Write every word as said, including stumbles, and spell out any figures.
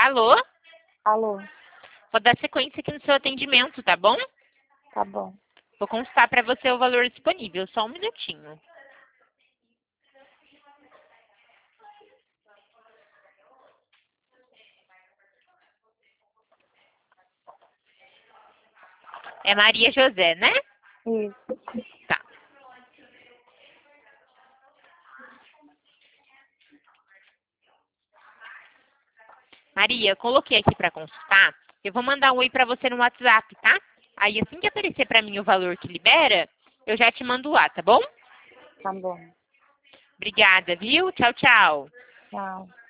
Alô? Alô, Vou dar sequência aqui no seu atendimento, tá bom? tá bom. Vou constar para você o valor disponível, só um minutinho. É Maria José, né? Isso. Tá. Maria, coloquei aqui para consultar. Eu vou mandar um oi para você no WhatsApp, tá? Aí assim que aparecer para mim o valor que libera, eu já te mando lá, tá bom? Tá bom. Obrigada, viu? Tchau, tchau. Tchau.